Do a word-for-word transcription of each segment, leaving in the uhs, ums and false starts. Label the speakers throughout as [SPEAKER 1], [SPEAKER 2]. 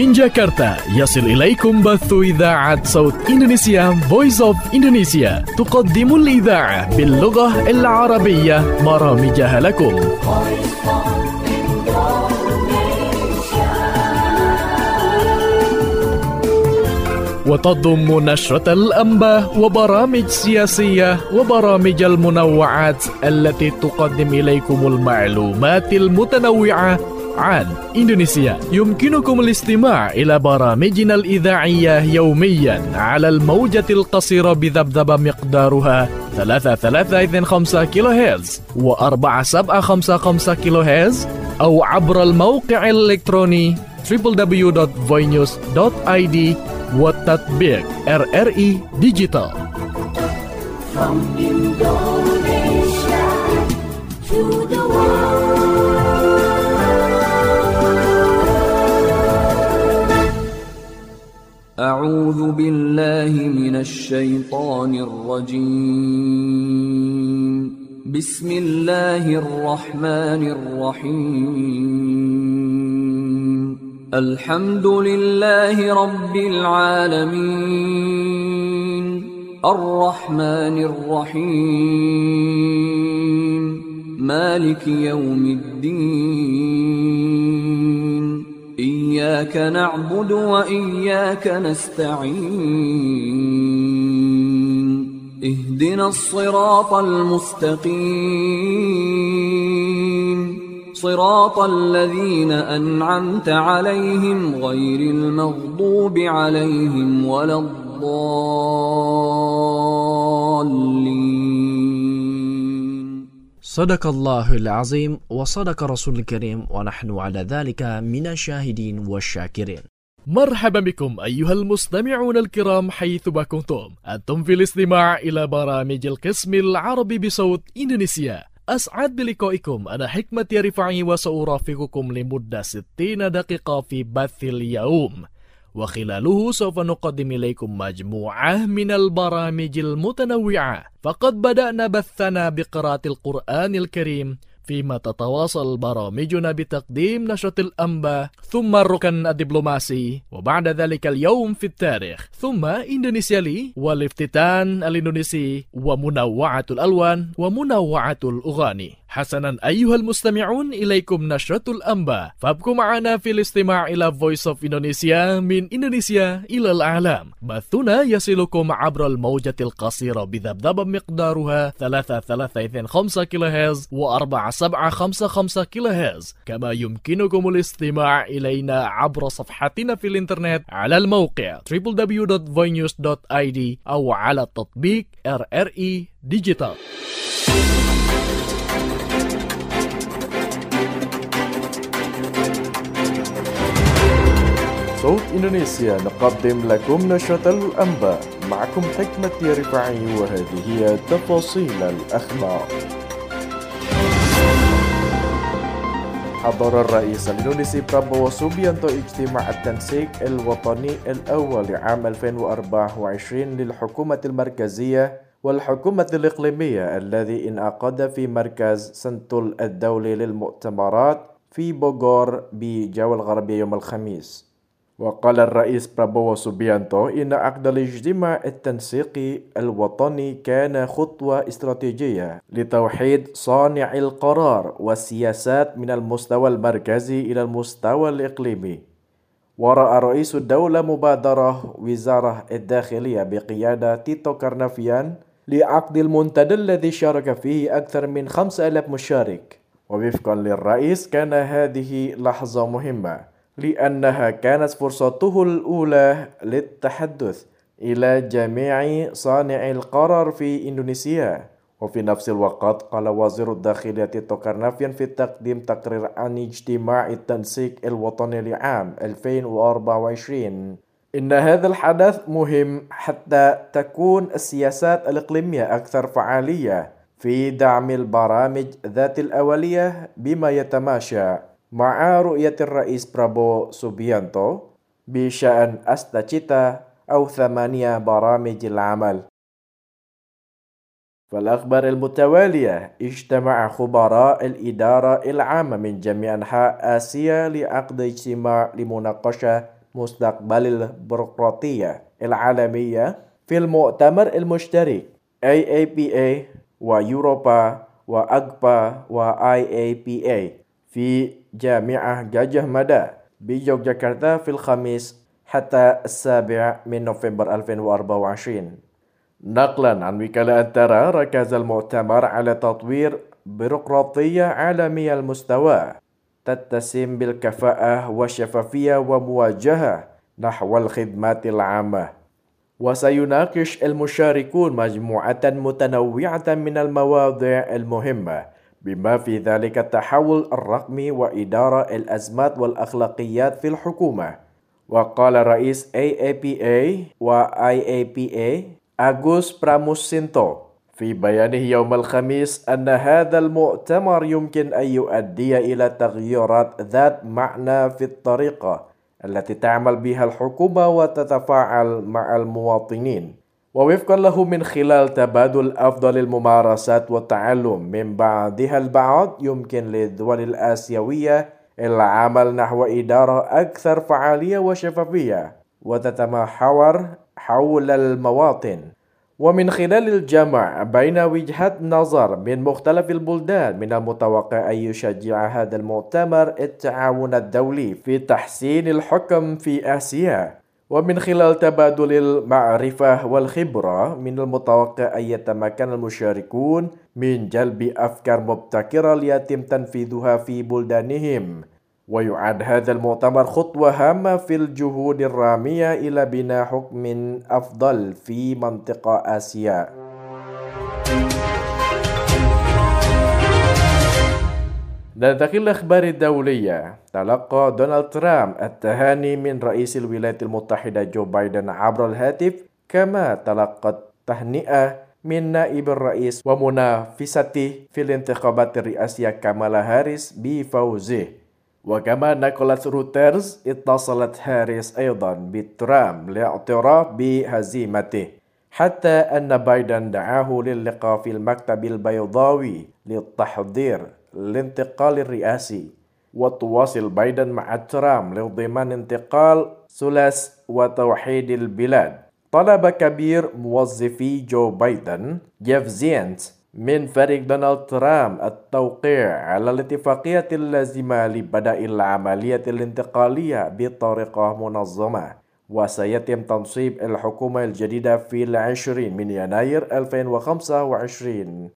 [SPEAKER 1] من جاكرتا يصل إليكم بث إذاعة صوت إندونيسيا Voice of Indonesia تقدم الإذاعة باللغة العربية برامجها لكم. وتضم نشرة الأنباء وبرامج سياسية وبرامج المنوعات التي تقدم إليكم المعلومات المتنوعة عن إندونيسيا. يمكنكم الاستماع إلى برامجنا الإذاعية يوميا على الموجة القصيرة بذبذبة مقدارها ثلاثة ثلاثة اثنين خمسة كيلو هرتز وأربعة سبعة خمسة خمسة كيلو هرتز أو عبر الموقع الإلكتروني دبليو دبليو دبليو دوت voinews دوت آي دي والتطبيق آر آر إي Digital.
[SPEAKER 2] From Indonesia to the world.
[SPEAKER 3] أعوذ بالله من الشيطان الرجيم. بسم الله الرحمن الرحيم. الحمد لله رب العالمين الرحمن الرحيم مالك يوم الدين إياك نعبد وإياك نستعين اهدنا الصراط المستقيم صراط الذين أنعمت عليهم غير المغضوب عليهم ولا الضالين.
[SPEAKER 4] صدق الله العظيم وصدق رسول الكريم ونحن على ذلك من الشاهدين والشاكرين.
[SPEAKER 1] مرحبا بكم أيها المستمعون الكرام حيثما كنتم. أنتم في الاستماع إلى برامج القسم العربي بصوت إندونيسيا. أسعد بلقائكم. أنا حكمة رفاعي وسأرافقكم لمدة ستين دقيقة في بث اليوم، وخلاله سوف نقدم إليكم مجموعة من البرامج المتنوعة. فقد بدأنا بثنا بقراءة القرآن الكريم، فيما تتواصل برامجنا بتقديم نشرة الأنباء، ثم الركن الدبلوماسي، وبعد ذلك اليوم في التاريخ، ثم إندونيسيا لي، والافتتان الإندونيسي، ومنوعة الألوان ومنوعة الأغاني. حسنا أيها المستمعون، إليكم نشرة الأنباء، فابقوا معنا في الاستماع إلى Voice of Indonesia من إندونيسيا إلى العالم. بثنا يصلكم عبر الموجة القصيرة بذبذبة مقدارها ثلاثة ثلاثة اثنين خمسة كيلو هرتز وأربعة سبعة خمسة خمسة كيلو هرتز. كما يمكنكم الاستماع إلينا عبر صفحتنا في الإنترنت على الموقع دبليو دبليو دبليو دوت voinews دوت آي دي أو على التطبيق آر آر إي Digital.
[SPEAKER 5] صوت إندونيسيا نقدم لكم نشرة الأنباء. معكم حكمة رفاعي وهذه هي تفاصيل الأخبار. حضر الرئيس الإندونيسي برابوو سوبيانتو اجتماع التنسيق الوطني الأول لعام ألفين وأربعة وعشرين للحكومة المركزية والحكومة الإقليمية الذي انعقد في مركز سنتول الدولي للمؤتمرات في بوغور بجاوا الغربية يوم الخميس. وقال الرئيس برابوو سوبيانتو إن عقد الاجتماع التنسيقي الوطني كان خطوة استراتيجية لتوحيد صانع القرار والسياسات من المستوى المركزي إلى المستوى الإقليمي. ورأى رئيس الدولة مبادرة وزارة الداخلية بقيادة تيتو كارنافيان لعقد المنتدى الذي شارك فيه أكثر من خمسة آلاف مشارك. ووفقا للرئيس كان هذه لحظة مهمة لأنها كانت فرصته الأولى للتحدث إلى جميع صانعي القرار في إندونيسيا. وفي نفس الوقت قال وزير الداخلية تيتو كارنافيان في تقديم تقرير عن اجتماع التنسيق الوطني لعام ألفين وأربعة وعشرين إن هذا الحدث مهم حتى تكون السياسات الإقليمية أكثر فعالية في دعم البرامج ذات الأولية بما يتماشى مع رؤية الرئيس برابوو سوبيانتو بشأن أستاچيتا أو ثمانية برامج العمل. فالأخبار المتوالية اجتمع خبراء الإدارة العامة من جميع أنحاء آسيا لعقد اجتماع لمناقشة مستقبل البيروقراطية العالمية في المؤتمر المشترك إيه إيه بي إيه ويوروبا وأجبا وآي إيه بي إيه في جامعة جاجة مدى بيوغياكرتا في الخميس حتى السابع من نوفمبر ألفين وأربعة وعشرين. نقلا عن وكالة أنترا، ركز المؤتمر على تطوير بيروقراطية عالمية المستوى تتسم بالكفاءة والشفافية وموجهة نحو الخدمات العامة. وسيناقش المشاركون مجموعة متنوعة من المواضيع المهمة بما في ذلك التحول الرقمي وإدارة الأزمات والأخلاقيات في الحكومة. وقال رئيس إيه إيه بي إيه و آي إيه بي إيه أغوست براموسينتو في بيانه يوم الخميس أن هذا المؤتمر يمكن أن يؤدي إلى تغييرات ذات معنى في الطريقة التي تعمل بها الحكومة وتتفاعل مع المواطنين، ووفقا له من خلال تبادل أفضل الممارسات والتعلم من بعضها البعض، يمكن للدول الآسيوية العمل نحو إدارة أكثر فعالية وشفافية وتتمحور حول المواطن. ومن خلال الجمع بين وجهات نظر من مختلف البلدان، من المتوقع أن يشجع هذا المؤتمر التعاون الدولي في تحسين الحكم في آسيا. ومن خلال تبادل المعرفة والخبرة، من المتوقع أن يتمكن المشاركون من جلب أفكار مبتكرة ليتم تنفيذها في بلدانهم. ويعد هذا المؤتمر خطوة هامة في الجهود الرامية إلى بناء حكم أفضل في منطقة آسيا. ننتقل للأخبار الدولية. تلقى دونالد ترامب التهاني من رئيس الولايات المتحدة جو بايدن عبر الهاتف، كما تلقى تهنئة من نائب الرئيس ومنافسته في الانتخابات الرئاسية كامالا هاريس بفوزه. وكما نقلت رويترز، اتصلت هاريس أيضا بترامب لاعتراف بهزيمته، حتى أن بايدن دعاه للقاء في المكتب البيضاوي للتحضير للانتقال الرئاسي. وتواصل بايدن مع ترامب لضمان انتقال ثلاث وتوحيد البلاد. طلب كبير موظفي جو بايدن جيف زينت من فريق دونالد ترامب التوقيع على الاتفاقية اللازمة لبدء العملية الانتقالية بطريقة منظمة، وسيتم تنصيب الحكومة الجديدة في العشرين من يناير ألفين وخمسة وعشرين.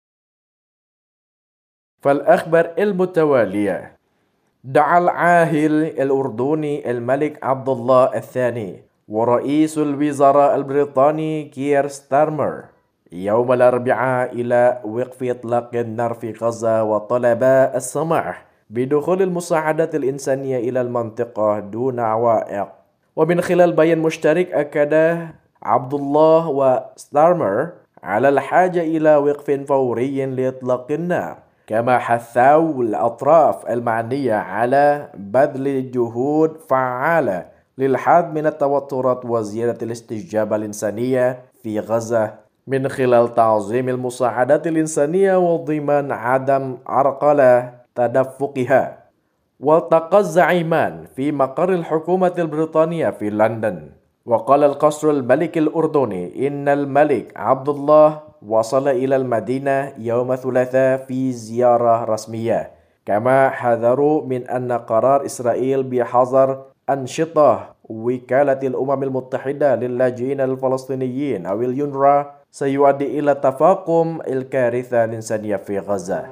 [SPEAKER 5] فالأخبار المتوالية. دعا العاهل الأردني الملك عبد الله الثاني ورئيس الوزراء البريطاني كير ستارمر يوم الأربعاء إلى وقف إطلاق النار في غزة، وطلب السماح بدخول المساعدات الإنسانية إلى المنطقة دون عوائق. ومن خلال بيان مشترك، أكد عبد الله وستارمر على الحاجة إلى وقف فوري لإطلاق النار، كما حثوا الأطراف المعنية على بذل جهود فعالة للحد من التوترات وزيادة الاستجابة الإنسانية في غزة من خلال تعظيم المساعدات الإنسانية وضمان عدم عرقلة تدفقها. والتقى الزعيمان في مقر الحكومة البريطانية في لندن. وقال القصر الملكي الأردني إن الملك عبد الله وصل إلى المدينة يوم الثلاثاء في زيارة رسمية، كما حذروا من أن قرار إسرائيل بحظر أنشطة وكالة الأمم المتحدة للاجئين الفلسطينيين أو اليونروا سيؤدي إلى تفاقم الكارثة الإنسانية في غزة.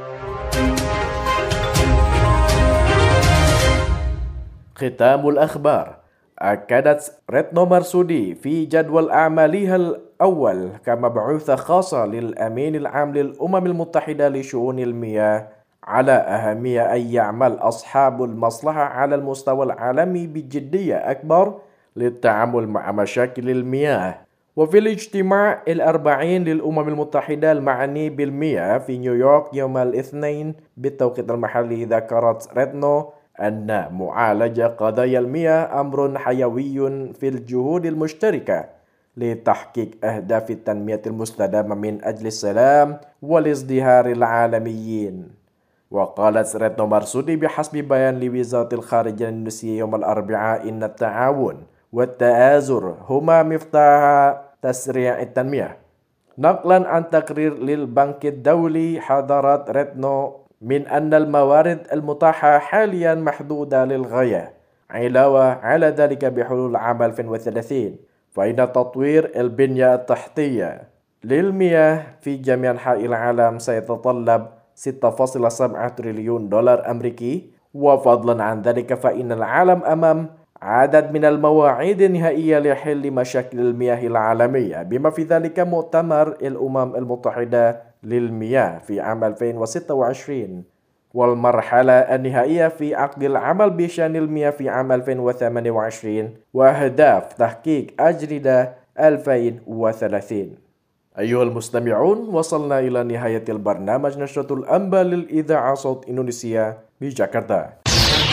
[SPEAKER 5] ختام الأخبار. أكدت ريتنو مرسودي في جدول أعمالها الأول كمبعوثة خاصة للأمين العام للأمم المتحدة لشؤون المياه على أهمية أن يعمل أصحاب المصلحة على المستوى العالمي بجدية أكبر للتعامل مع مشاكل المياه. وفي الاجتماع الأربعين للأمم المتحدة المعني بالمياه في نيويورك يوم الاثنين بالتوقيت المحلي، ذكرت ريتنو أن معالجة قضايا المياه أمر حيوي في الجهود المشتركة لتحقيق أهداف التنمية المستدامة من أجل السلام والازدهار العالميين. وقالت ريتنو مرسودي بحسب بيان لوزارة الخارجية الإندونيسية يوم الأربعاء إن التعاون والتآزر هما مفتاح تسريع التنمية. نقلا عن تقرير للبنك الدولي، حذرت ريتنو من أن الموارد المتاحة حاليا محدودة للغاية، علاوة على ذلك بحلول عام ألفين وثلاثين فإن تطوير البنية التحتية للمياه في جميع أنحاء العالم سيتطلب ستة فاصلة سبعة تريليون دولار أمريكي. وفضلا عن ذلك فإن العالم أمام عدد من المواعيد النهائية لحل مشاكل المياه العالمية، بما في ذلك مؤتمر الأمم المتحدة للمياه في عام ألفين وستة وعشرين والمرحلة النهائية في عقد العمل بشأن المياه في عام ألفين وثمانية وعشرين وأهداف تحقيق أجندة ألفين وثلاثين. أيها المستمعون، وصلنا إلى نهاية البرنامج نشرة الأنباء للإذاعة صوت إندونيسيا بجاكرتا.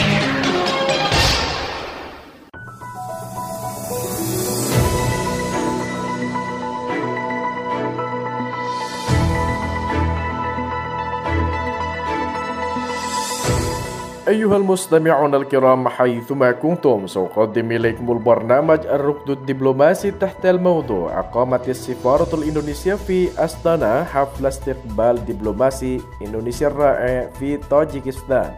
[SPEAKER 5] أيها المستمعون الكرام حيثما كنتم، سأقدم إليكم البرنامج الركن الدبلوماسي تحت الموضوع: أقامت السفارة الإندونيسية في أستانا حفل استقبال دبلوماسي إندونيسيا الرائع في طاجيكستان.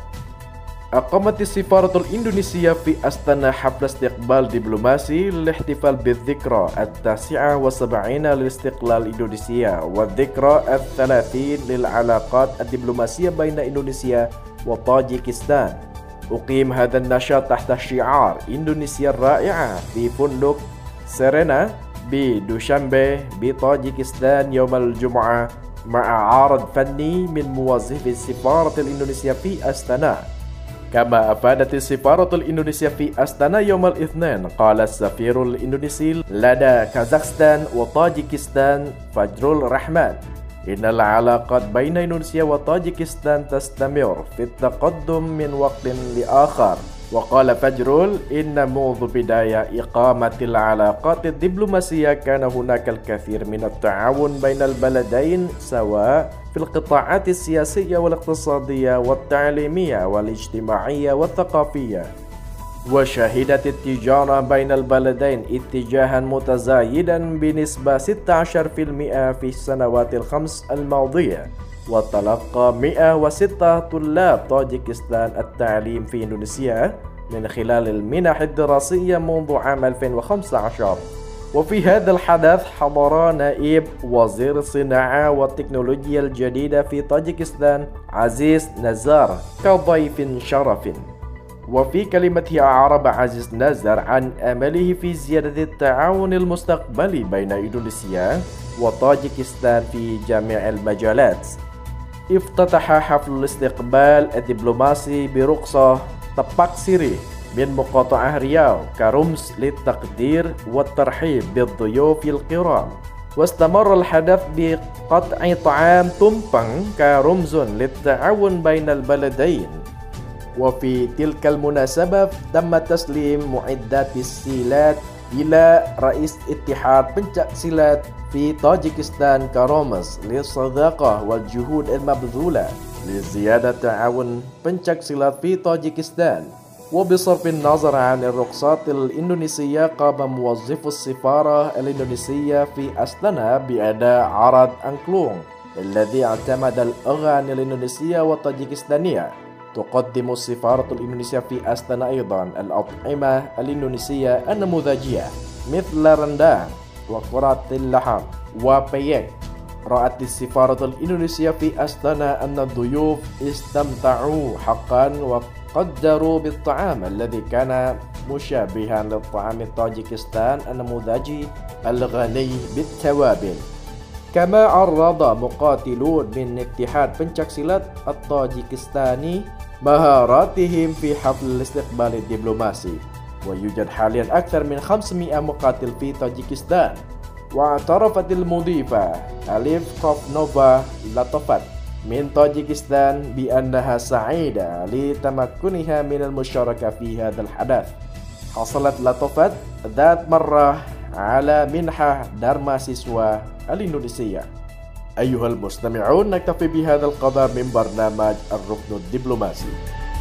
[SPEAKER 5] أقامت السفارة الإندونيسية في أستانا حفل استقبال دبلوماسي للاحتفال بالذكرى التاسعة والسبعين للاستقلال إندونيسيا والذكرى الثلاثين للعلاقات الدبلوماسية بين إندونيسيا وطاجيكستان. أقيم هذا النشاط تحت شعار إندونيسيا الرائعة في فندق سيرينا بدوشنبه بطاجيكستان يوم الجمعة، مع عرض فني من موظفي السفارة الإندونيسية في أستانا. كما أفادت السفارة الإندونيسية في أستانا يوم الاثنين، قال السفير الإندونيسي لدى كازاخستان وطاجيكستان فجرول رحمان إن العلاقات بين إندونيسيا وطاجيكستان تستمر في التقدم من وقت لآخر. وقال فجرول إن منذ بداية إقامة العلاقات الدبلوماسية كان هناك الكثير من التعاون بين البلدين، سواء في القطاعات السياسية والاقتصادية والتعليمية والاجتماعية والثقافية. وشهدت التجارة بين البلدين اتجاها متزايدا بنسبة ستة عشر بالمئة في السنوات الخمس الماضية. وتلقى مئة وستة طلاب طاجيكستان التعليم في إندونيسيا من خلال المنح الدراسية منذ عام ألفين وخمسة عشر. وفي هذا الحدث حضر نائب وزير الصناعة والتكنولوجيا الجديدة في طاجيكستان عزيز نزار كضيف شرف. وفي كلمته أعرب عزيز نزار عن أمله في زيادة التعاون المستقبلي بين إندونيسيا وطاجيكستان في جميع المجالات. افتتح حفل الاستقبال الدبلوماسي برقصة تباك سيري من مقاطعة رياو كرمز للتقدير والترحيب بالضيوف الكرام. واستمر الحدث بقطع طعام تومبانغ كرمز للتعاون بين البلدين. وفي تلك المناسبة تم تسليم معدات السيلات إلى رئيس اتحاد بنشك سيلات في طاجيكستان كرمز للصداقة والجهود المبذولة لزيادة تعاون بنشك سيلات في طاجيكستان. وبصرف النظر عن الرقصات الإندونيسية، قام موظف السفارة الإندونيسية في أستانا بأداء عرض أنكلونغ الذي اعتمد الأغاني الإندونيسية والطاجيكستانية. تقدم السفارة الإندونيسية في أستانا أيضا الأطعمة الإندونيسية النموذجية مثل رندang وكرات اللحم وبيك. رأت السفارة الإندونيسية في أستانا أن الضيوف استمتعوا حقا وقدروا بالطعام الذي كان مشابها للطعام الطاجيكستان النموذجي الغني بالتوابل. كما عرض مقاتلون من اتحاد بنشك سيلات الطاجيكستاني مهاراتهم في حفل الاستقبال الدبلوماسي. ويوجد حاليا أكثر من خمسمئة مقاتل في طاجيكستان. واعترفت المضيفة أليف كوفنوفا لاتوفات من طاجيكستان بأنها سعيدة لتمكنها من المشاركة في هذا الحدث. حصلت لاتوفات ذات مرة على منحة دارما سيسوا الإندونيسية. أيها المستمعون، نكتفي بهذا القدر من برنامج الركن الدبلوماسي.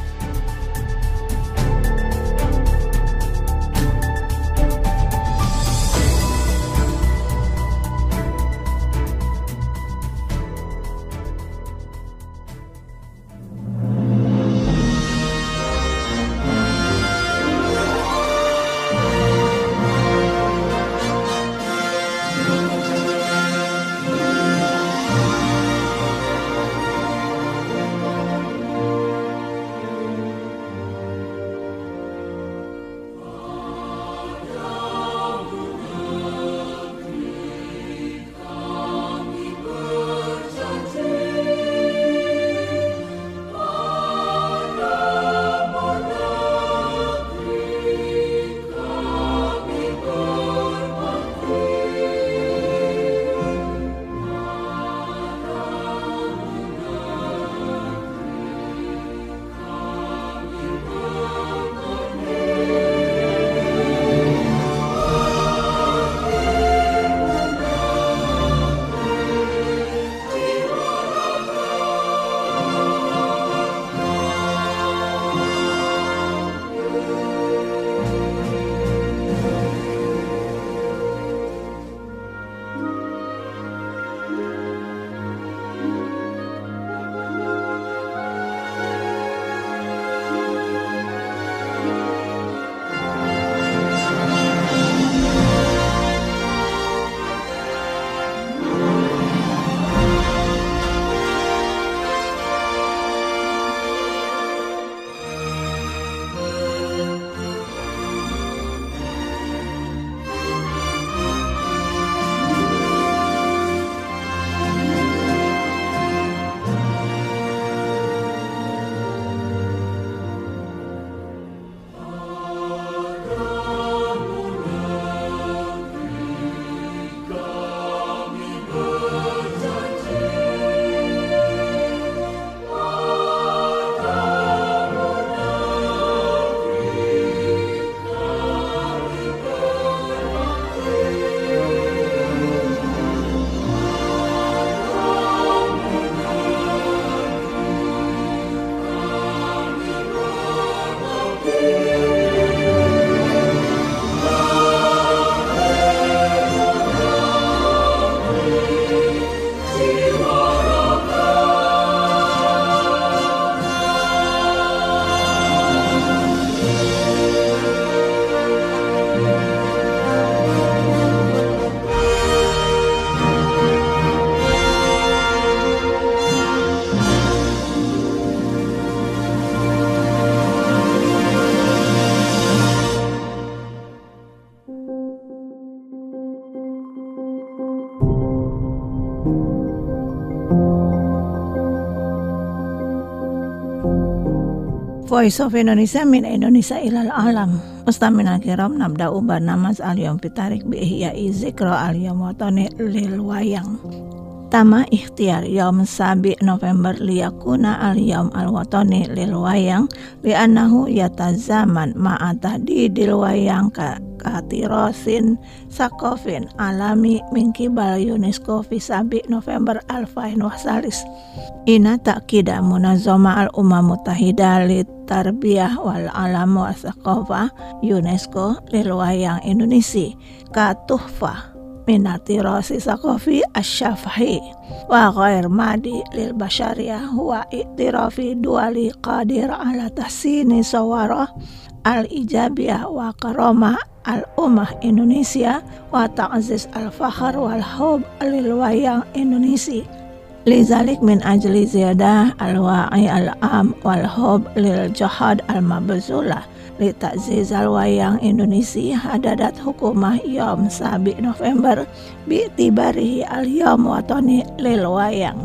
[SPEAKER 6] Voice of Indonesia min Indonesia ilal alam. Mustamina kiram nabda ubar namas al-yom pitarik bi'ihyai zikro al-yom watoni lil wayang. Tama ikhtiar yom sabi November liyakuna al-yom al-watoni lil wayang li'annahu yatazaman ma'atadi dil wayang ka katirosin sakofin alami minkibal UNESCO fi sabi November alfain wasalis. Ina takkida munazoma al-umam mutahida li tarbiyah wal alam wa sakofa UNESCO lil wayang Indonesia ka tuhfa minati rosi sakofi asyafahi wa ghair madi lil basyariyah wa iktirafi duali qadir ala tahsini sawara al ijabiyah wa karoma al ummah Indonesia wa ta'aziz al fakhar wal hub lil wayang Indonesia. Lizalik min ajli ziyadah al wa'i al am wal hub lil jihad al mabzulah li ta'ziz al wayang Indonesia hadadat hukumah yom sabi November bi tibarihi al yom watoni lil wayang.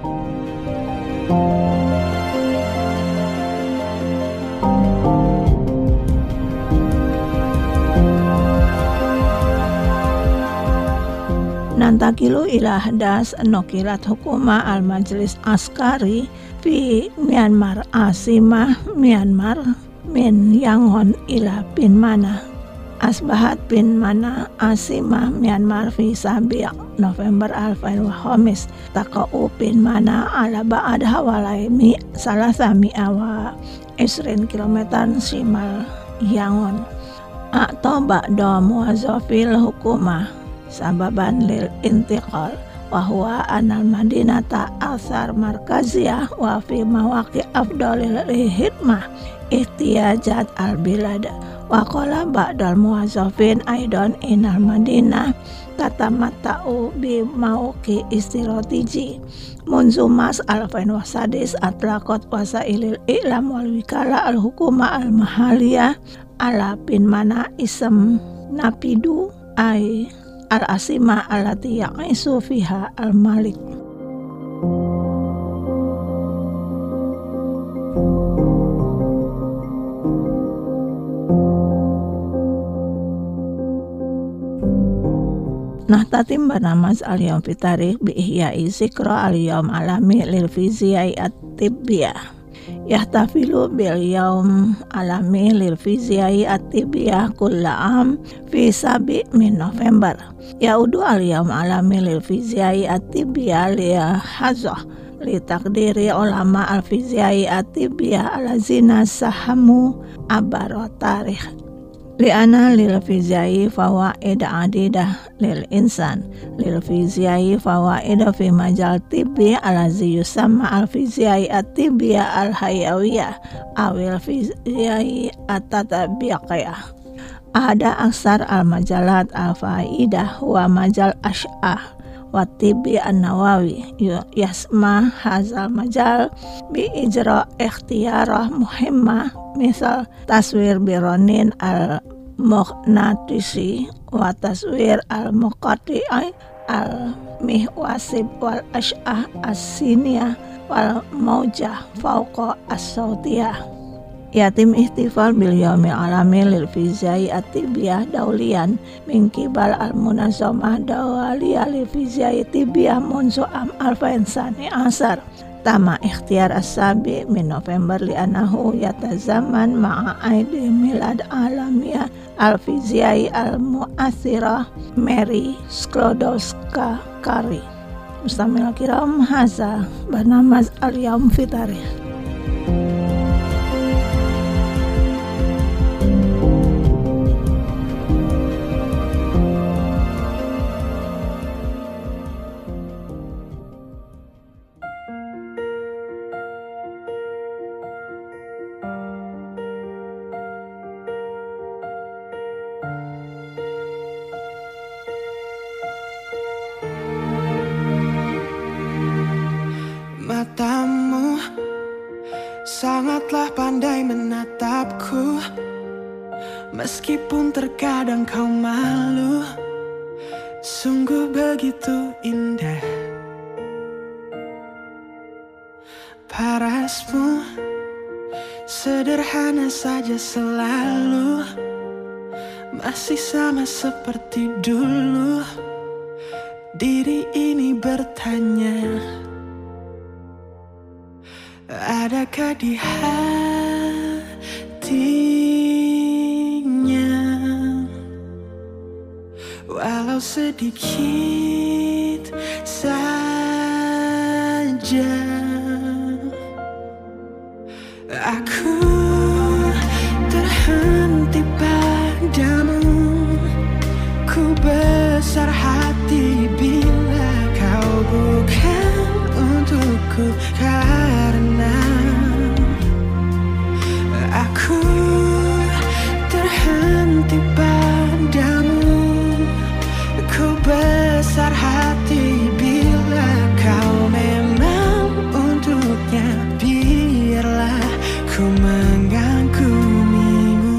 [SPEAKER 6] Nantakilu ila hadas nukilat hukuma al majlis askari fi Myanmar asimah Myanmar min Yangon ila Pinmana Asbahat bin Mana Asimah Myanmar fi Sabiq November alfain wa khamis taqa'u bin Mana ala ba'ad hawalai mi salasa mi'a wa isrin kilometer simal Yangon atau ba'da muwazzafil hukumah sababan lil intiqal wa huwa anal madinata asar markaziyah wa fi mawaqi afdalil hikmah ihtiyajat al bilad wa qala ba'dal muwazzafin aidan inal madinah tatamatta'u bi mauqi istiratiji munzumas alfain wasadis atlaqat wasailil i'lam wal wikala al hukuma al mahaliyah ala bin Mana ism napidu ay al asima alati ya'isu fiha al malik. Nah tatim bernamaz al-yawm fitarikh bi ihya'i zikra al-yawm alami lil fiziyai at-tibbiyah yahtafilu bil yawm alami lil fiziyai at-tibbiyah kulla am fi sabi min November yaudu al-yawm alami lil fiziyai at-tibbiyah li hazah li takdiri ulama al-fiziyai at-tibbiyah alazina sahamu abaro tarikh li'ana lil fiziyai fawaid adidah lil insan lil fiziyai fawaid fi majal tibbi alazi yusamma al fiziyai at-tibbiyah al hayawiyah awil fiziyai at-tatabiqiyah ada aksar al majalat al faidah wa majal ash'ah wa tibbi an-nawawi yasma hazal majal bi ijra ikhtiyarah muhimmah misal taswir bironin al muqnatisi wa taswir al muqati'i al mihwasib wal ash'ah as-siniyah wal maujah fauqa as-sautiyah yatim ihtifal bil yaumil alami lil fiziyai at-tibbiyah daulian min qibal al munazzamah dawaliyah lil fiziyai tibbiyah munzu am alfain sani asar tama ikhtiyar as-sabi min November li'anahu yatazaman ma'a aidi milad alamiyah al-fiziyai al-mu'athirah Mary Sklodowska-Curie. Mustamil kiram haza bernamaz al-yawm fitarikh.
[SPEAKER 7] Matamu sangatlah pandai menatapku, meskipun terkadang kau malu. Sungguh begitu indah parasmu, sederhana saja selalu, masih sama seperti dulu. Diri ini bertanya, adakah di hatinya walau sedikit saja? Aku terhenti padamu, ku besar hati bila kau bukan untukku, karena aku terhenti padamu, ku besar hati bila kau memang untuknya. Biarlah ku mengagumi.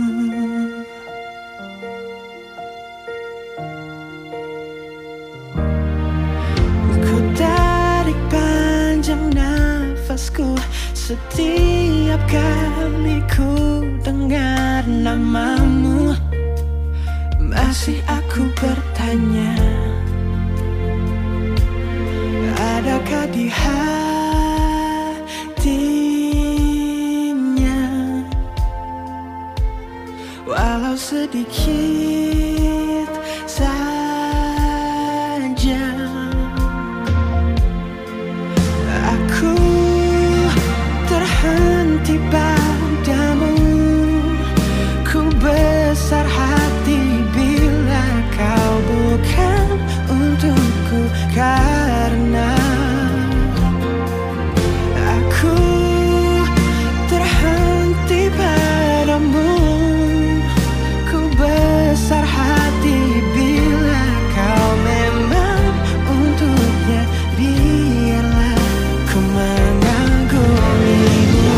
[SPEAKER 7] Setiap kali ku dengar namamu, masih aku bertanya, adakah di hatinya walau sedikit saja. Aku terhenti padamu, ku besar hati bila kau bukan untukku, karena aku terhenti padamu, ku besar hati bila kau memang untuknya, biarlah ku mengagumimu.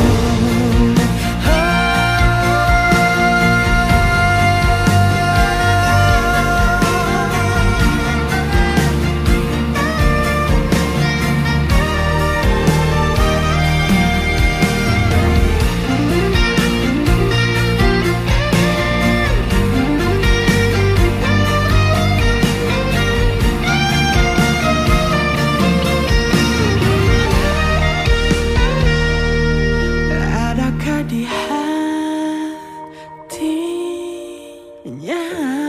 [SPEAKER 7] Adakah di hatinya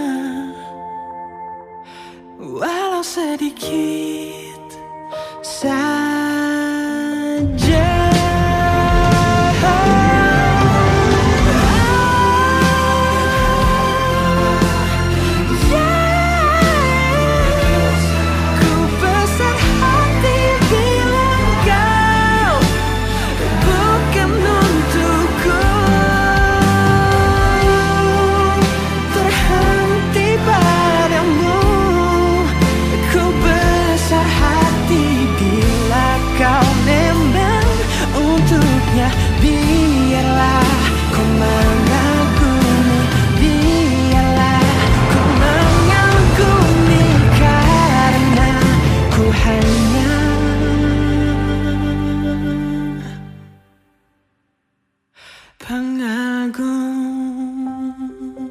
[SPEAKER 7] walau sedikit saja? Ku besar hati bila kau bukan untukku, terhenti padamu, ku besar hati bila kau memang untuknya, biarlah ku mengagumi, biarlah ku mengagumi, karena ku hanya pengagum.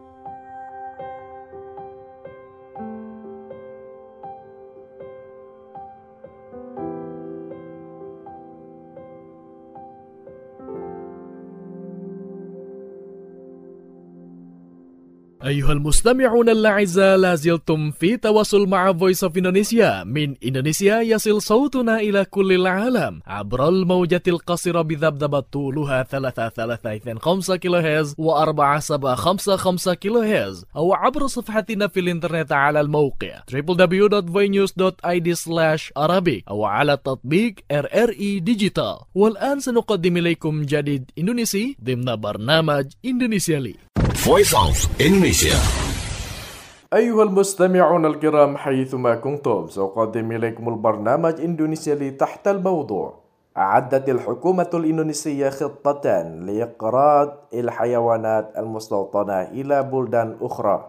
[SPEAKER 1] أيها المستمعون الأعزاء، لازلتم في تواصل مع Voice of Indonesia. من إندونيسيا يصل صوتنا إلى كل العالم عبر الموجة القصيرة بذبذبة طولها ثلاثة ثلاثة اثنين خمسة كيلو هرتز وأربعة سبعة خمسة خمسة كيلو هرتز، أو عبر صفحتنا في الإنترنت على الموقع دبليو دبليو دبليو دوت voinews دوت آي دي سلاش arabic أو على تطبيق إر إر إي ديجيتال. والآن سنقدم إليكم جديد إندونيسي ضمن برنامج إندونيسيا لي.
[SPEAKER 8] Voice of Indonesia.
[SPEAKER 5] أيها المستمعون الكرام حيثما كنتم، سأقدم إليكم البرنامج إندونيسيا لي تحت الموضوع: أعدت الحكومة الإندونيسية خطة لإقراض الحيوانات المستوطنة إلى بلدان أخرى.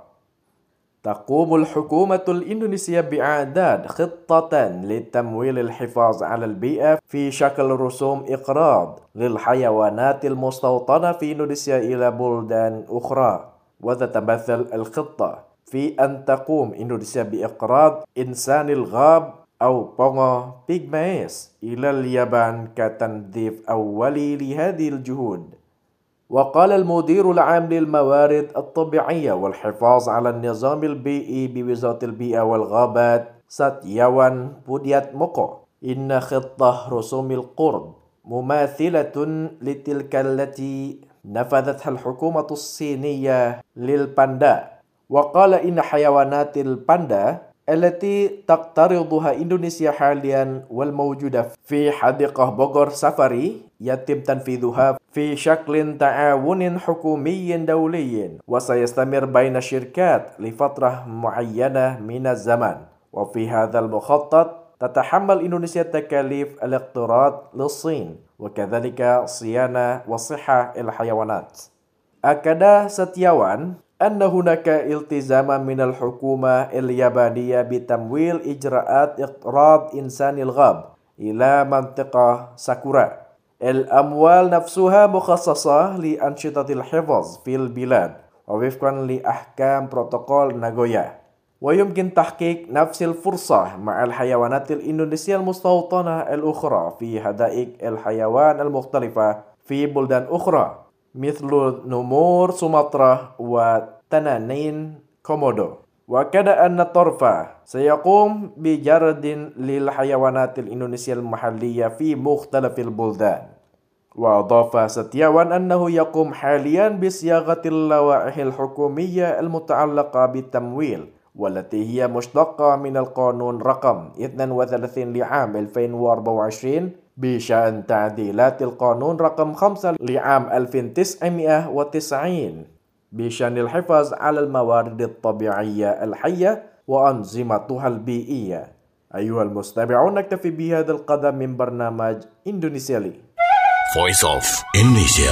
[SPEAKER 5] تقوم الحكومة الإندونيسية بإعداد خطة لتمويل الحفاظ على البيئة في شكل رسوم إقراض للحيوانات المستوطنة في إندونيسيا إلى بلدان أخرى. وتتمثل الخطة في أن تقوم إندونيسيا بإقراض إنسان الغاب أو بونغو بيغمايس إلى اليابان كتنظيف أولي لهذه الجهود. وقال المدير العام للموارد الطبيعية والحفاظ على النظام البيئي بوزارة البيئة والغابات ساتياوان بودياتموكو إن خطة رسوم القرض مماثلة لتلك التي نفذتها الحكومة الصينية للباندا. وقال إن حيوانات الباندا التي تقترضها إندونيسيا حاليا والموجودة في حديقة بوغور سافاري يتم تنفيذها في شكل تعاون حكومي دولي، وسيستمر بين الشركات لفترة معينة من الزمن. وفي هذا المخطط تتحمل إندونيسيا تكاليف الاقتراض للصين وكذلك صيانة وصحة الحيوانات. أكد ستياوان أن هناك التزاما من الحكومة اليابانية بتمويل إجراءات إقراض إنسان الغاب إلى منطقة ساكورا. الأموال نفسها مخصصة لأنشطة الحفظ في البلاد ووفقا لأحكام بروتوكول ناغويا. ويمكن تحقيق نفس الفرصة مع الحيوانات الإندونيسية المستوطنة الأخرى في حدائق الحيوان المختلفة في بلدان أخرى مثل نمور سومطرة Tananin Komodo. وكذا أن الطرف سيقوم بجرد للحيوانات الإندونيسية المحلية في مختلف البلدان. وأضاف ستياوان أنه يقوم حاليا بصياغة اللوائح الحكومية المتعلقة بالتمويل والتي هي مشتقة من القانون رقم اثنين وثلاثين لعام ألفين وأربعة وعشرين بشأن تعديلات القانون رقم خمسة لعام ألف وتسعمائة وتسعين بشأن الحفاظ على الموارد الطبيعية الحية وأنظمتها البيئية. أيها المستمعون، نكتفي بهذا القدر من برنامج إندونيسيا لي.
[SPEAKER 8] Voice of Indonesia.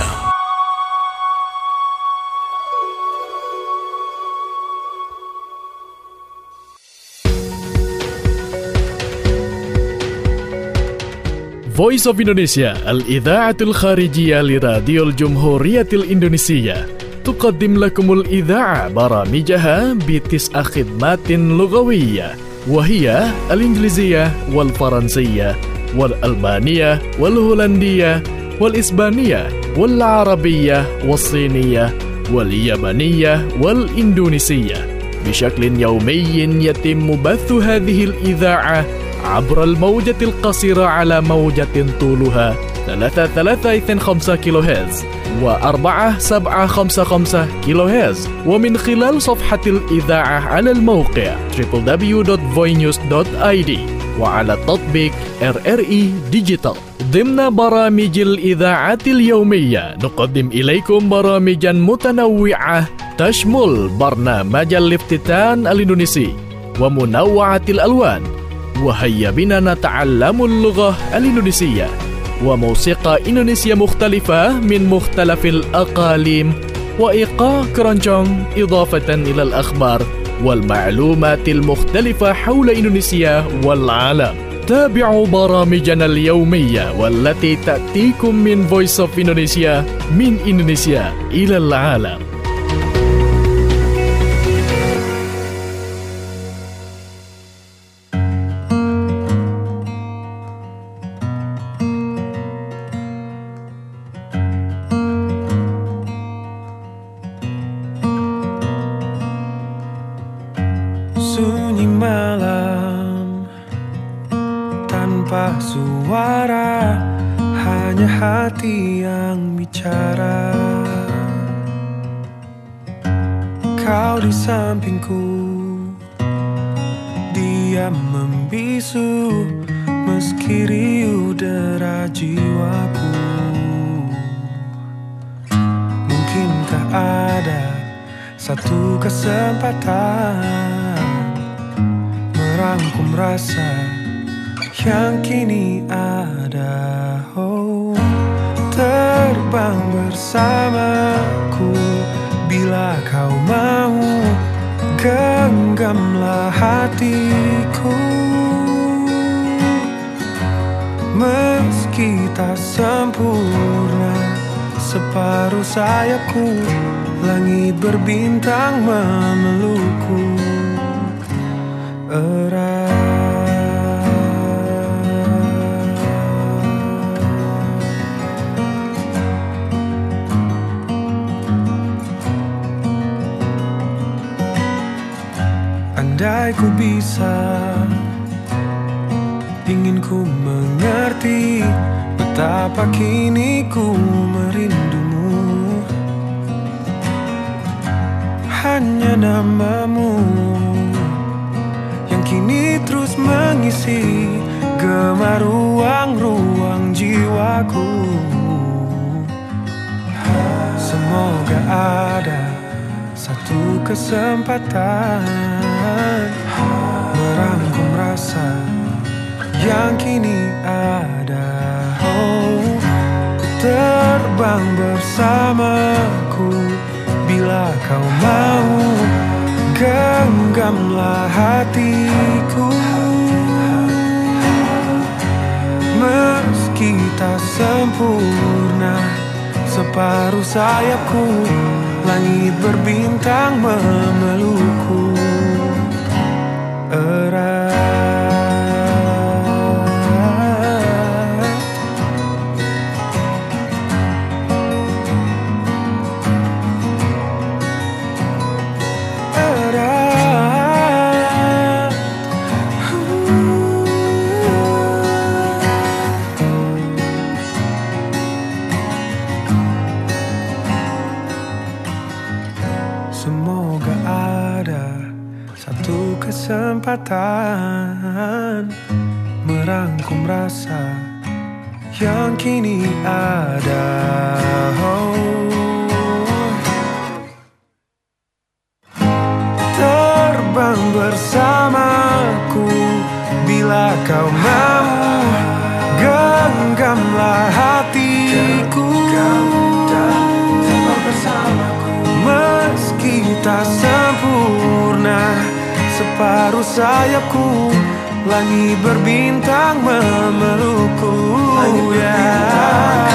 [SPEAKER 1] Voice of Indonesia, الإذاعة الخارجية لراديو الجمهورية الإندونيسية، تقدم لكم الإذاعة برامجها بتسع خدمات لغوية، وهي الإنجليزية والفرنسية والألمانية والهولندية والإسبانية والعربية والصينية واليابانية والإندونيسية. بشكل يومي يتم بث هذه الإذاعة عبر الموجة القصيرة على موجة طولها ثلاثة ثلاثة اثنين خمسة كيلو هرتز وأربعة سبعة خمسة خمسة كيلو هرتز، ومن خلال صفحة الإذاعة على الموقع دبليو دبليو دبليو دوت فوي نيوز دوت آي دي وعلى تطبيق آر آر إي ديجيتال. ضمن برامج الإذاعة اليومية نقدم إليكم برامجا متنوعة تشمل برنامج الافتتان الإندونيسي ومنوعة الألوان، وهيا بنا نتعلم اللغة الإندونيسية، وموسيقى إندونيسية مختلفة من مختلف الأقاليم، وإيقاع كرونجونج، إضافة إلى الأخبار والمعلومات المختلفة حول إندونيسيا والعالم. تابعوا برامجنا اليومية والتي تأتيكم من Voice of Indonesia، من إندونيسيا إلى العالم.
[SPEAKER 7] Sunyi malam tanpa suara, hanya hati yang bicara. Kau di sampingku, dia membisu meski riuh dera jiwaku. Mungkinkah ada satu kesempatan merangkum rasa yang kini ada? Oh, terbang bersamaku bila kau mau, genggamlah hatiku. Meski tak sempurna separuh sayapku, langit berbintang memelukku erat. Andai ku bisa, ingin ku mengerti betapa kini ku merindumu. Hanya namamu yang kini terus mengisi gemar ruang-ruang jiwaku. Semoga ada satu kesempatan merangkum rasa yang kini ada. Oh, terbang bersamaku bila kau mau, genggamlah hatiku. Meski tak sempurna separuh sayapku, langit berbintang memelukku erat. kesempatan merangkum rasa yang kini ada. Oh. Terbang bersamaku bila kau mau, genggamlah hatiku. Meski tak sempurna separuh sayapku, langit berbintang memelukku. Ya,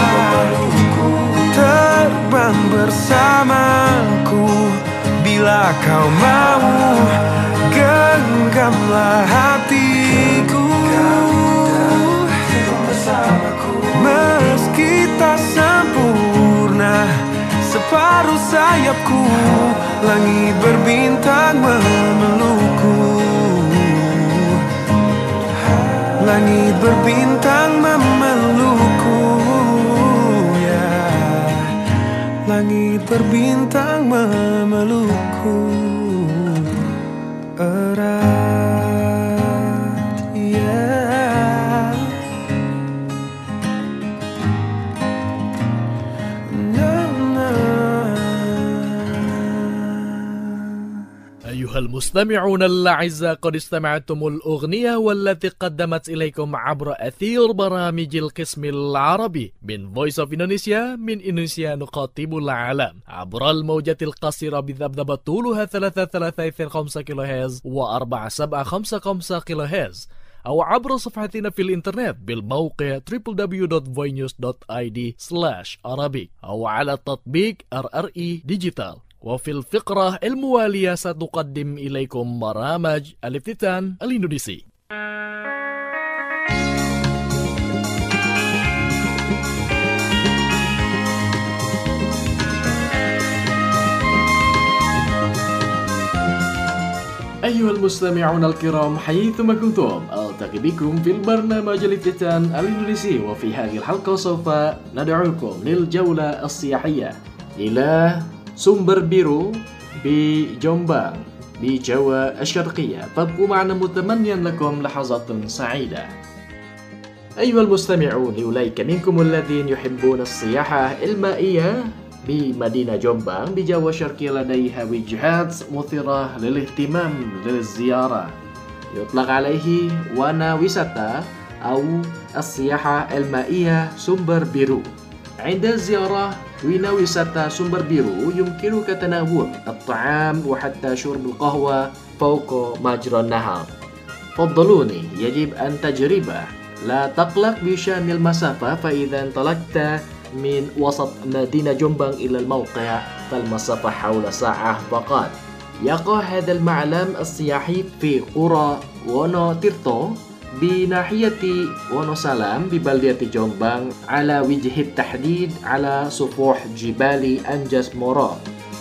[SPEAKER 7] terbang bersamaku bila kau mau, genggamlah hatiku. Meski tak sempurna separuh sayapku, langit berbintang memelukku. Langit berbintang memelukku, ya. Langit berbintang memelukku erat, ya.
[SPEAKER 1] أيها المستمعون الأعزاء، قد استمعتم الأغنية والتي قدمت إليكم عبر أثير برامج القسم العربي من Voice of Indonesia. من إندونيسيا نخاطب العالم عبر الموجة القصيرة بذبذبة طولها ثلاثة ثلاثة خمسة كيلو هرتز وأربعة سبعة خمسة خمسة كيلو هرتز، أو عبر صفحتنا في الإنترنت بالموقع دبليو دبليو دبليو دوت فوي نيوز دوت آي دي سلاش عربي، أو على تطبيق آر آر إي ديجيتال. وفي الفقرة الموالية سنقدم إليكم برامج الافتتان الإندونيسي. أيها المستمعون الكرام حيثما كنتم، ألتقي بكم في البرنامج الافتتان الإندونيسي. وفي هذه الحلقة سوف ندعوكم للجولة السياحية إلى سمبر بيرو بجومبانغ بجوا الشرقية. فابقوا معنا متمنيا لكم لحظات سعيدة. أيها المستمعون، لأولئك منكم الذين يحبون السياحة المائية بمدينة جومبانغ بجوا الشرقية لديها وجهات مثيرة للاهتمام للزيارة، يطلق عليه وانا ويساتا أو السياحة المائية سمبر بيرو. عند الزيارة وينا ويساتا سمبر بيرو يمكنك تناول الطعام وحتى شرب القهوة فوق مجرى النهر. فضلوني، يجب أن تجربه. لا تقلق بشأن المسافة، فإذا انطلقت من وسط مدينة جومبانغ إلى الموقع فالمسافة حول ساعة فقط. يقع هذا المعلم السياحي في قرى وونو تيرتو بناحية وونو سلام ببلدة جومبانغ، على وجه التحديد على سفوح جبال أنجاس مورو.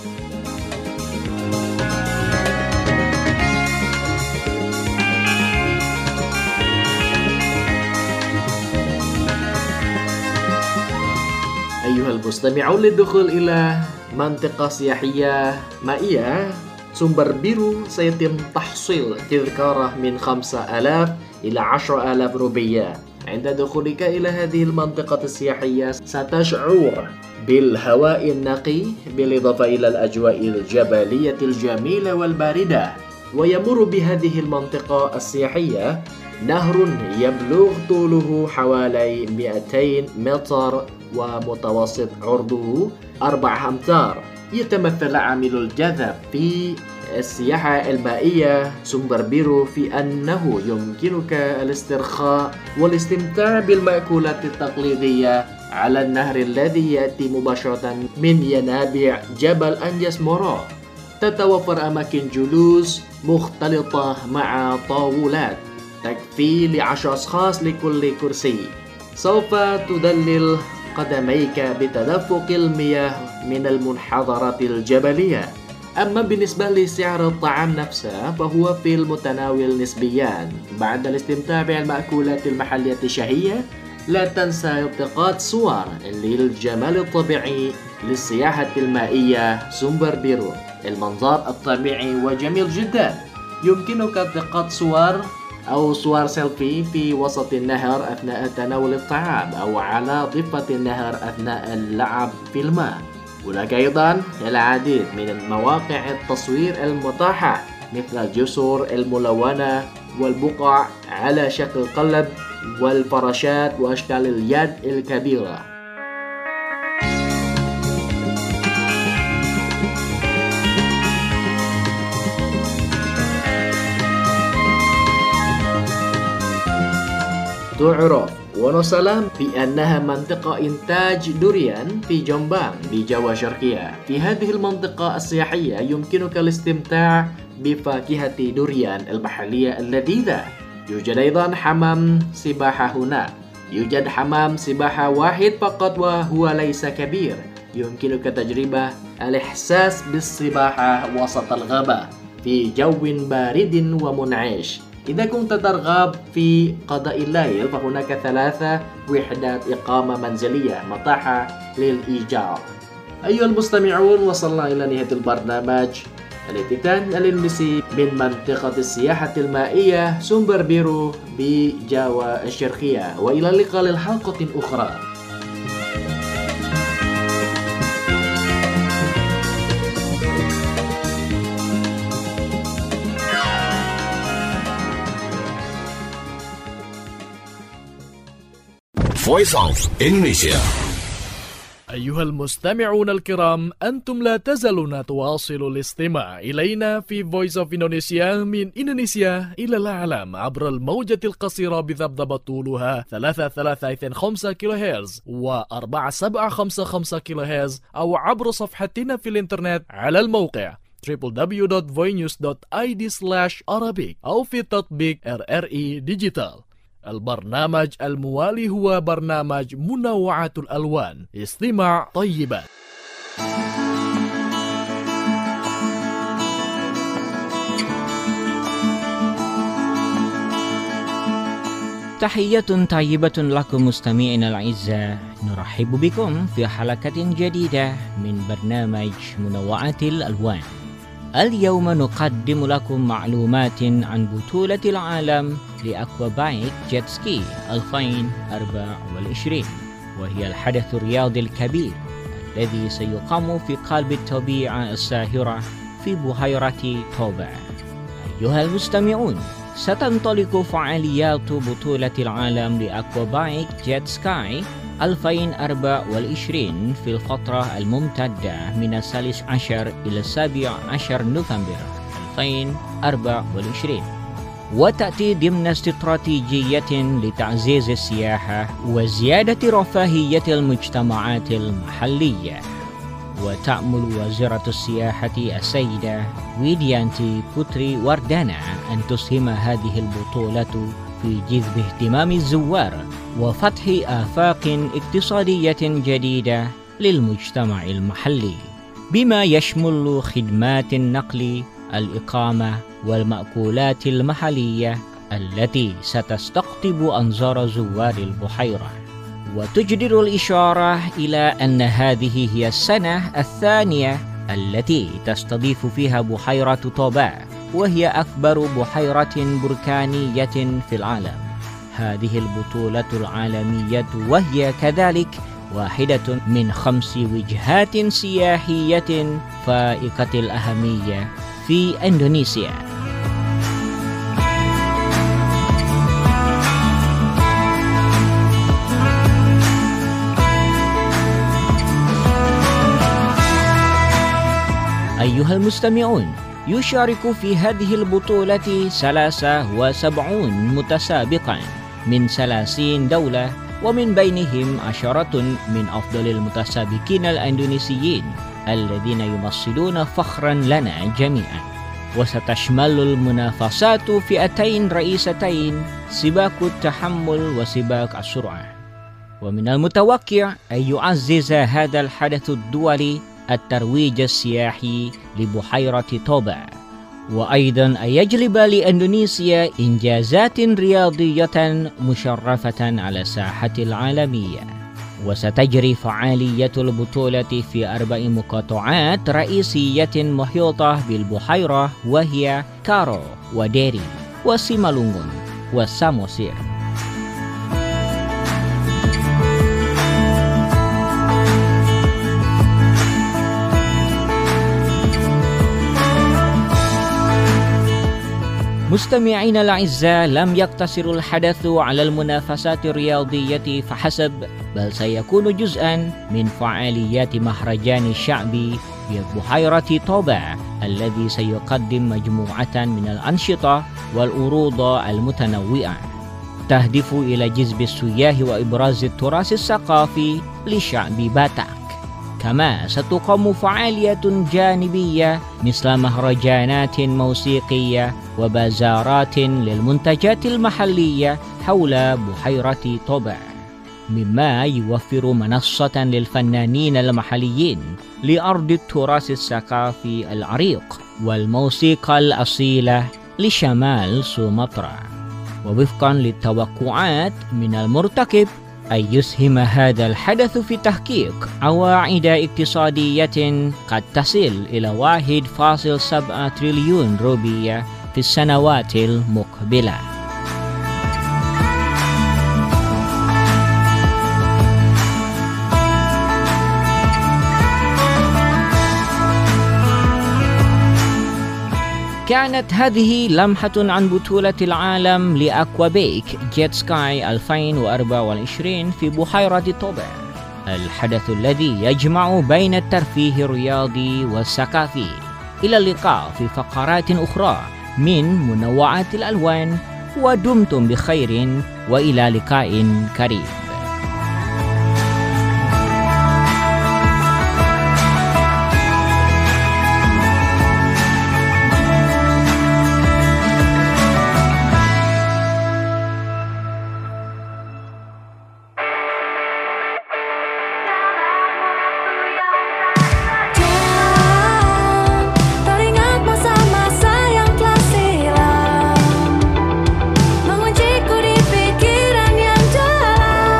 [SPEAKER 1] أيها المستمعون، للدخول إلى منطقة سياحية مائية سمبر بيرو سيتم تحصيل تذكرة من خمسة آلاف إلى عشرة آلاف روبية. عند دخولك إلى هذه المنطقة السياحية ستشعر بالهواء النقي بالإضافة إلى الأجواء الجبلية الجميلة والباردة. ويمر بهذه المنطقة السياحية نهر يبلغ طوله حوالي مئتين متر ومتوسط عرضه أربعة أمتار. يتمثل عامل الجذب في السياحة المائية سمبر بيرو في أنه يمكنك الاسترخاء والاستمتاع بالمأكولات التقليدية على النهر الذي يأتي مباشرة من ينابيع جبل أنجاس مورو. تتوفر أماكن جلوس مختلطة مع طاولات تكفي لعشر أشخاص لكل كرسي. سوف تدلل قدميك بتدفق المياه من المنحدرات الجبلية. أما بالنسبة لسعر الطعام نفسه فهو في المتناول نسبيا. بعد الاستمتاع بالمأكولات المحلية الشهية، لا تنسى التقاط صور للجمال الطبيعي للسياحة المائية سمبر بيرو. المنظر الطبيعي وجميل جدا،
[SPEAKER 5] يمكنك التقاط صور أو صور سيلفي في وسط النهر أثناء تناول الطعام أو على ضفة النهر أثناء اللعب في الماء. هناك أيضا العديد من مواقع التصوير المتاحة مثل الجسور الملونة والبقع على شكل قلب والفراشات وأشكال اليد الكبيرة. تعرف ونسلم بأنها منطقة إنتاج دوريان في جنبان بجوا شرقية. في هذه المنطقة السياحية يمكنك الاستمتاع بفاكهة دوريان المحلية اللذيذة. يوجد أيضا حمام سباحة هنا. يوجد حمام سباحة واحد فقط وهو ليس كبير. يمكنك تجربة الإحساس بالسباحة وسط الغابة في جو بارد ومنعش. إذا كنت ترغب في قضاء الليل فهناك ثلاثة وحدات إقامة منزلية متاحة للإيجار. أيها المستمعون، وصلنا إلى نهاية البرنامج الافتتان الإندونيسي من منطقة السياحة المائية سumber biru بجاوا الشرقية، وإلى اللقاء للحلقة أخرى.
[SPEAKER 8] Voice of Indonesia.
[SPEAKER 1] أيها المستمعون الكرام، أنتم لا تزالون تواصلوا الاستماع إلينا في Voice of Indonesia من إندونيسيا إلى العالم عبر الموجة القصيرة بذبذبة طولها ثلاثة ثلاثة اثنين خمسة كيلو هرتز و أربعة سبعة خمسة خمسة كيلو هرتز، أو عبر صفحتنا في الإنترنت على الموقع دبليو دبليو دبليو دوت voinews دوت آي دي سلاش arabic أو في تطبيق آر آر إي ديجيتال. البرنامج الموالي هو برنامج منوعة الألوان. استماع طيبا.
[SPEAKER 9] تحية طيبة لكم مستمعينا الأعزاء، نرحب بكم في حلقة جديدة من برنامج منوعة الألوان. اليوم نقدم لكم معلومات عن بطولة العالم لأكوابايك جيت سكي ألفين وأربعة وعشرين، وهي الحدث الرياضي الكبير الذي سيقام في قلب الطبيعة الساحرة في بحيرة توبا. أيها المستمعون، ستنطلق فعاليات بطولة العالم لأكوابايك جيت سكاي ألفين وأربعة وعشرين في الفترة الممتدة من الثالث عشر إلى السابع عشر نوفمبر ألفين وأربعة وعشرين، وتأتي ضمن استراتيجية لتعزيز السياحة وزيادة رفاهية المجتمعات المحلية. وتأمل وزيرة السياحة السيدة ويديانتي بوتري وردانا أن تسهم هذه البطولة في جذب اهتمام الزوار وفتح آفاق اقتصادية جديدة للمجتمع المحلي، بما يشمل خدمات النقل، الإقامة والمأكولات المحلية التي ستستقطب أنظار زوار البحيرة. وتجدر الإشارة إلى أن هذه هي السنة الثانية التي تستضيف فيها بحيرة توبا، وهي أكبر بحيرة بركانية في العالم. هذه البطولة العالمية وهي كذلك واحدة من خمس وجهات سياحية فائقة الأهمية في إندونيسيا. أيها المستمعون، يشارك في هذه البطولة ثلاثة وسبعين متسابقا من ثلاثين دولة، ومن بينهم عشرة من أفضل المتسابقين الإندونيسيين الذين يمثلون فخرا لنا جميعا. وستشمل المنافسات فئتين رئيستين، سباق التحمل وسباق السرعة. ومن المتوقع أن يعزز هذا الحدث الدولي الترويج السياحي لبحيرة توبا، وأيضا أن يجلب لإندونيسيا إنجازات رياضية مشرفة على الساحة العالمية. وستجري فعالية البطولة في أربع مقاطعات رئيسية محيطة بالبحيرة، وهي كارو وديري وسيمالونغون وساموسير. مستمعينا الأعزاء، لم يقتصر الحدث على المنافسات الرياضية فحسب، بل سيكون جزءا من فعاليات مهرجان الشعبي ببحيرة طوبع الذي سيقدم مجموعة من الأنشطة والعروض المتنوعة تهدف إلى جذب السياح وإبراز التراث الثقافي لشعب باتاك. كما ستقام فعاليات جانبية مثل مهرجانات موسيقية وبازارات للمنتجات المحلية حول بحيرة طوبع، مما يوفر منصة للفنانين المحليين لأرض التراث الثقافي العريق والموسيقى الأصيلة لشمال سومطرة. ووفقا للتوقعات من المرتقب أن يسهم هذا الحدث في تحقيق عوائد اقتصادية قد تصل إلى واحد فاصلة سبعة تريليون روبية في السنوات المقبلة. كانت هذه لمحة عن بطولة العالم لأكوابيك جيت سكاي ألفين وأربعة وعشرين في بحيرة طوبع، الحدث الذي يجمع بين الترفيه الرياضي والثقافي. إلى اللقاء في فقرات أخرى من منوعات الألوان، ودمتم بخير وإلى لقاء قريب.
[SPEAKER 2] Mengunciku di pikiran yang dalam.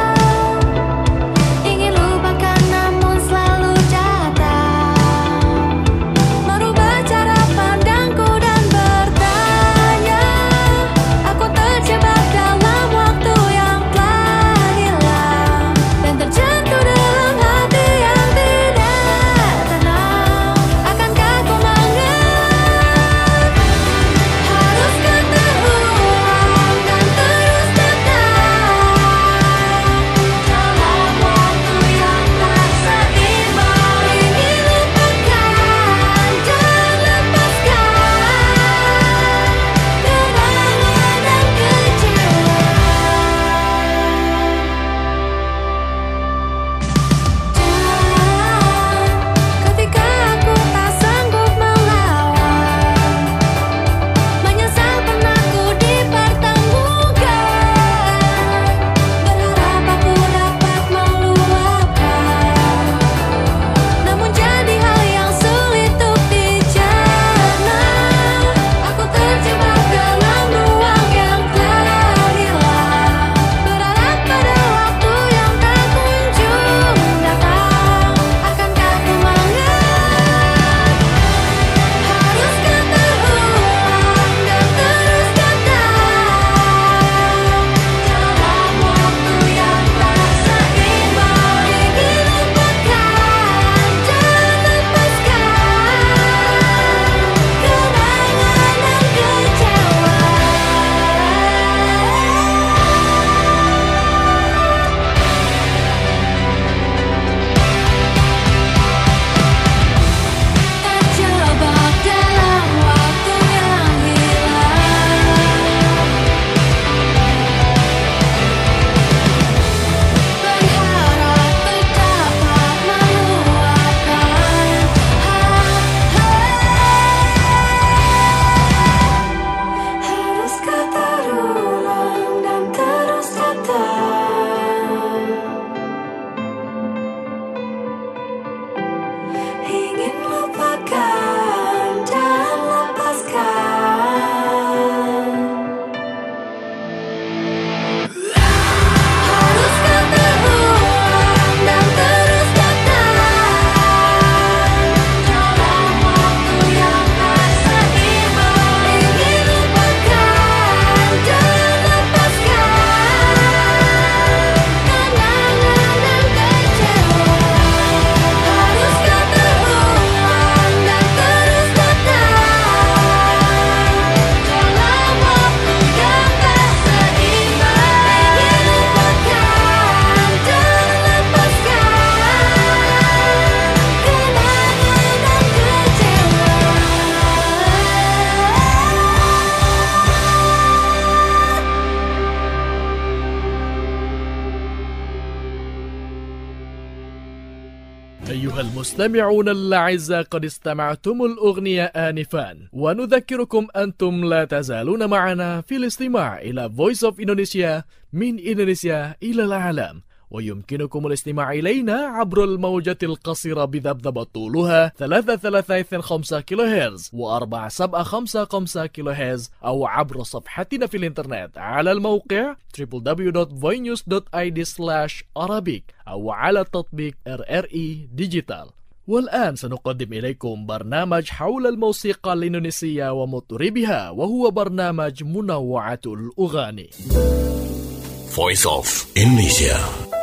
[SPEAKER 1] أيها المستمعون الأعزاء، قد استمعتم الأغنية آنفا، ونذكركم أنتم لا تزالون معنا في الاستماع إلى Voice of Indonesia من إندونيسيا إلى العالم. ويمكنكم الاستماع إلينا عبر الموجة القصيرة بذبذب طولها ثلاثة ثلاثة اثنين خمسة كيلو هرتز وأربعة سبعة خمسة خمسة كيلو هرتز، أو عبر صفحتنا في الإنترنت على الموقع دبليو دبليو دبليو دوت voinews دوت آي دي سلاش arabic أو على تطبيق آر آر إي ديجيتال. والآن سنقدم إليكم برنامج حول الموسيقى الإندونيسية ومطربها، وهو برنامج منوعة الأغاني.
[SPEAKER 8] Voice of Indonesia.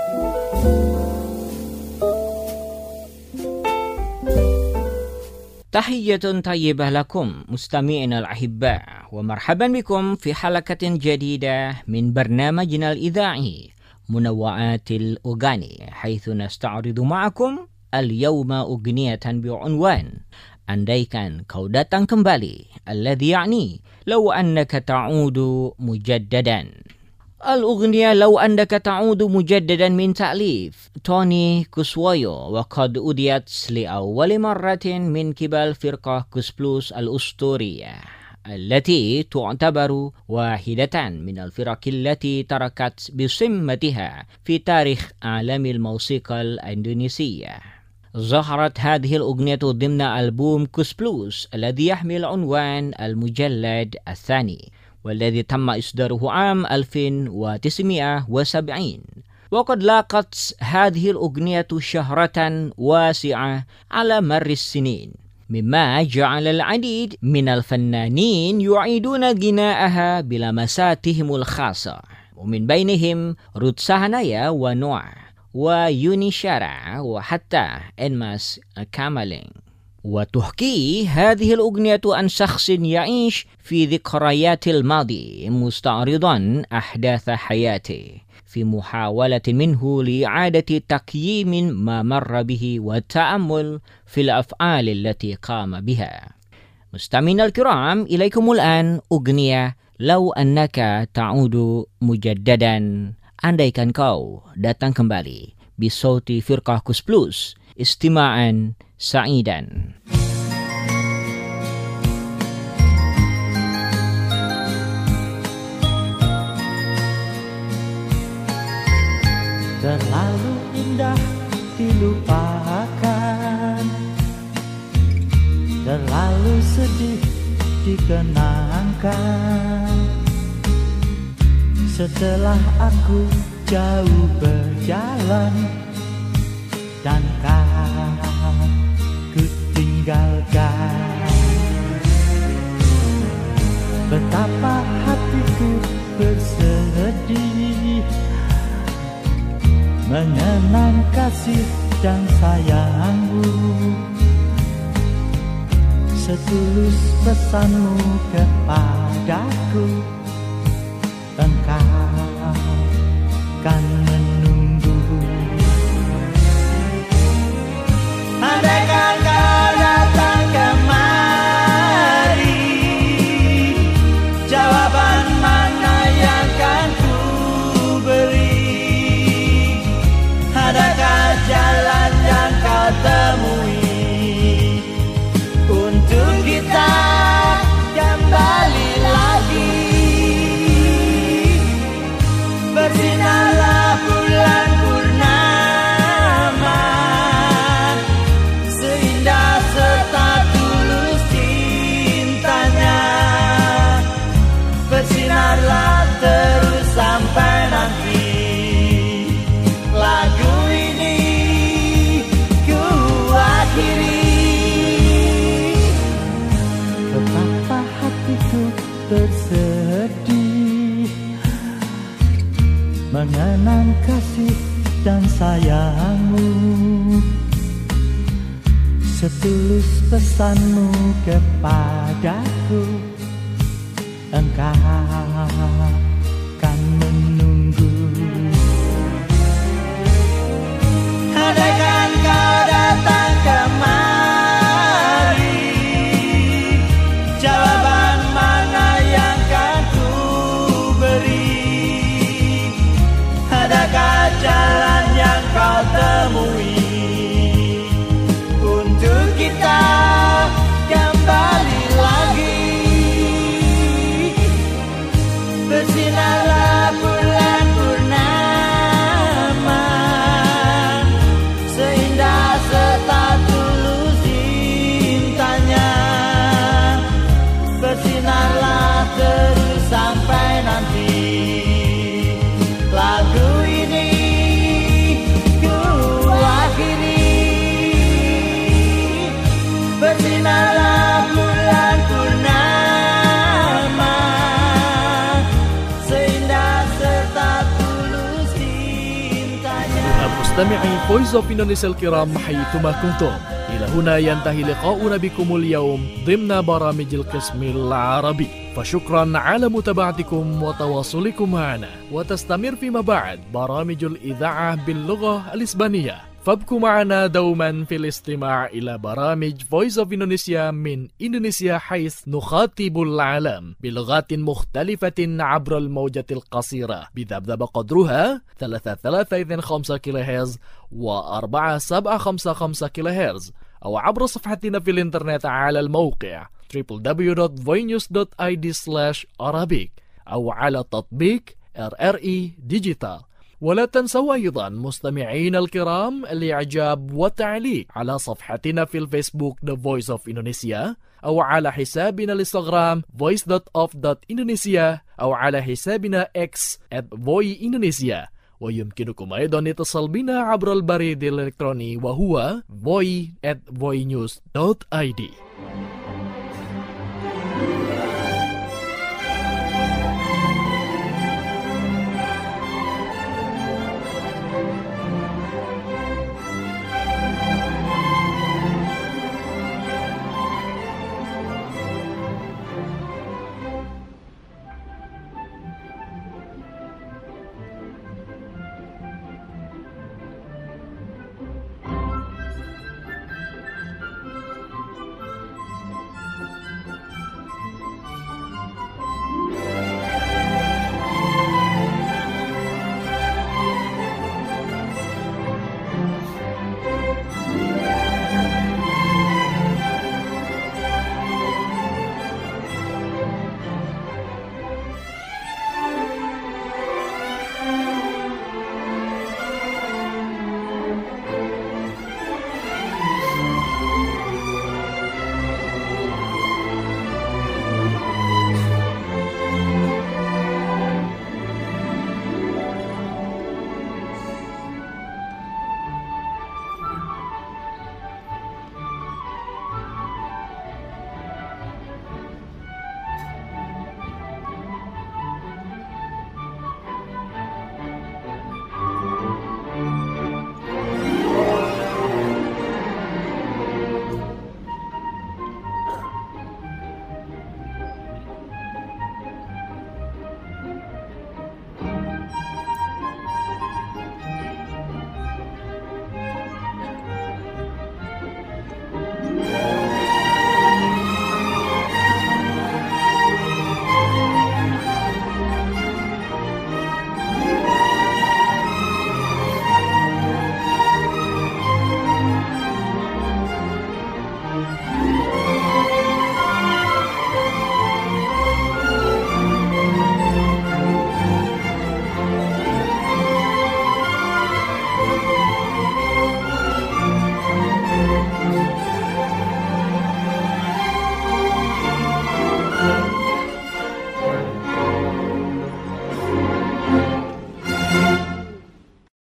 [SPEAKER 9] تحية طيبة لكم مستمعينا الأحباء، ومرحبا بكم في حلقة جديدة من برنامجنا الإذاعي منوعات الأغاني، حيث نستعرض معكم اليوم أغنية بعنوان Andaikan Kau Datang Kembali، الذي يعني لو أنك تعود مجددا. الأغنية لو أنك تعود مجددا من تأليف توني كوسوايو، وقد أوديت لأول مرة من قبل فرقة كوسبلوس الأسطورية، التي تعتبر واحدة من الفرق التي تركت بصمتها في تاريخ عالم الموسيقى الإندونيسية. ظهرت هذه الأغنية ضمن ألبوم كوسبلوس الذي يحمل عنوان المجلد الثاني، والذي تم إصداره عام ألف وتسعمائة وسبعين. وقد لاقت هذه الأغنية شهرة واسعة على مر السنين، مما جعل العديد من الفنانين يعيدون غناءها بلمساتهم الخاصة، ومن بينهم رود سهنايا ونوع ويوني شارع وحتى إنماس كامالين. وتحكي هذه الأغنية عن شخص يعيش في ذكريات الماضي مستعرضا أحداث حياته، في محاولة منه لإعادة تقييم ما مر به والتأمل في الأفعال التي قام بها. مستمعينا الكرام، إليكم الآن أغنية لو أنك تعود مجددا، Andaikan Kau Datang Kembali بصوت فرقة كوسبلوس. استماعا سعيدا.
[SPEAKER 10] Terlalu indah dilupakan, terlalu sedih dikenangkan. Setelah aku jauh berjalan dan kau ku tinggalkan, betapa hatiku bersedih mengenang kasih dan sayangmu. Setulus pesanmu kepadaku, engkau kan menunggu. Andaikan kau datang kemari, jawaban mana yang kan ku beri? Adakah jalan yang kau temui untuk kita kembali lagi? Bersinarlah bulan purnama, seindah serta tulus cintanya. Bersinarlah terus sampai nanti lagu ini ku akhiri. Betapa hatiku bersedih mengenang kasih dan sayangmu. Setulus pesanmu kepadaku, engkau kan menunggu. Andaikan kau datang kemari, jawaban mana yang kan ku beri? Adakah jalan yang kau temui
[SPEAKER 1] مستمعي فويس اوف إندونيسيا الكرام حيثما كنتم، إلى هنا ينتهي لقاؤنا بكم اليوم ضمن برامج القسم العربي، فشكرا على متابعتكم وتواصلكم معنا، وتستمر فيما بعد برامج الإذاعة باللغة الإسبانية، فابقوا معنا دوما في الاستماع إلى برامج فويس اوف إندونيسيا من إندونيسيا، حيث نخاطب العالم بلغات مختلفة عبر الموجة القصيرة بذبذب قدرها ثلاثة ثلاثة اثنين خمسة كيلو هرتز وأربعة سبعة خمسة خمسة كيلو هرتز، أو عبر صفحتنا في الإنترنت على الموقع دبليو دبليو دبليو دوت voinews دوت آي دي سلاش arabic، أو على تطبيق آر آر إي ديجيتال. ولا تنسوا أيضا مستمعين الكرام الإعجاب والتعليق على صفحتنا في الفيسبوك The Voice of Indonesia، أو على حسابنا الانستغرام voice دوت اوف دوت indonesia، أو على حسابنا X at voy indonesia. ويمكنكم أيضا الاتصال بنا عبر البريد الإلكتروني وهو voy at voynews دوت آي دي.